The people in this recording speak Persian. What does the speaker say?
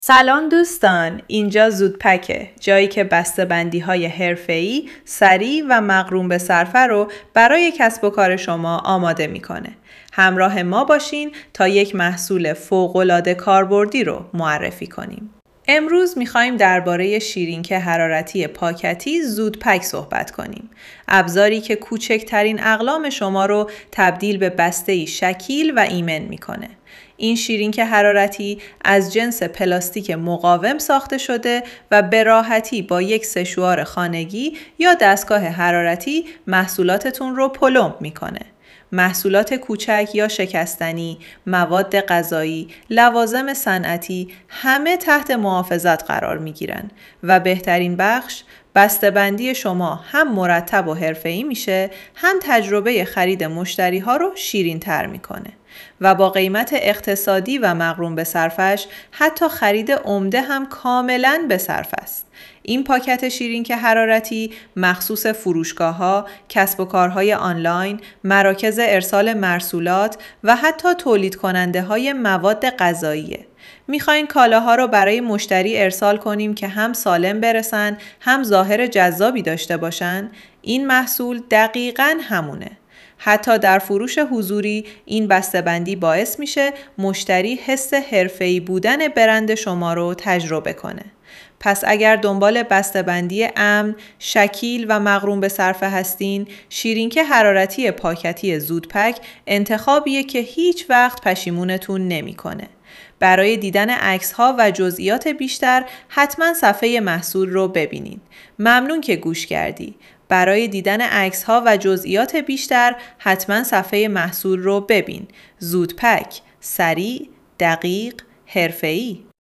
سلام دوستان، اینجا زودپکه، جایی که بسته‌بندی‌های حرفه‌ای، سریع و مقرون به صرفه رو برای کسب و کار شما آماده میکنه. همراه ما باشین تا یک محصول فوق‌العاده کاربردی رو معرفی کنیم. امروز میخوایم درباره شیرینک حرارتی پاکتی زودپک صحبت کنیم. ابزاری که کوچکترین اقلام شما رو تبدیل به بسته‌ای شکیل و ایمن میکنه. این شیرینک حرارتی از جنس پلاستیک مقاوم ساخته شده و به راحتی با یک سشوار خانگی یا دستگاه حرارتی محصولاتتون رو پلمپ میکنه. محصولات کوچک یا شکستنی، مواد غذایی، لوازم صنعتی همه تحت محافظت قرار میگیرن و بهترین بخش بسته‌بندی شما هم مرتب و حرفه‌ای میشه، هم تجربه خرید مشتری ها رو شیرین تر میکنه و با قیمت اقتصادی و مقرون به صرفش حتی خرید عمده هم کاملاً به صرفه است. این پاکت شیرینک حرارتی مخصوص فروشگاه‌ها، کسب و کارهای آنلاین، مراکز ارسال مرسولات و حتی تولید کننده های مواد غذاییه. میخواین کالاها رو برای مشتری ارسال کنیم که هم سالم برسن، هم ظاهر جذابی داشته باشن؟ این محصول دقیقاً همونه. حتی در فروش حضوری این بسته‌بندی باعث میشه مشتری حس حرفه‌ای بودن برند شما رو تجربه کنه. پس اگر دنبال بسته‌بندی امن، شکیل و مقرون به صرفه هستین، شیرینک حرارتی پاکتی زودپک انتخابیه که هیچ وقت پشیمونتون نمی‌کنه. برای دیدن عکس‌ها و جزئیات بیشتر حتما صفحه محصول رو ببینید. ممنون که گوش کردی. برای دیدن عکس‌ها و جزئیات بیشتر حتما صفحه محصول رو ببین. زودپک، سریع، دقیق، حرفه‌ای.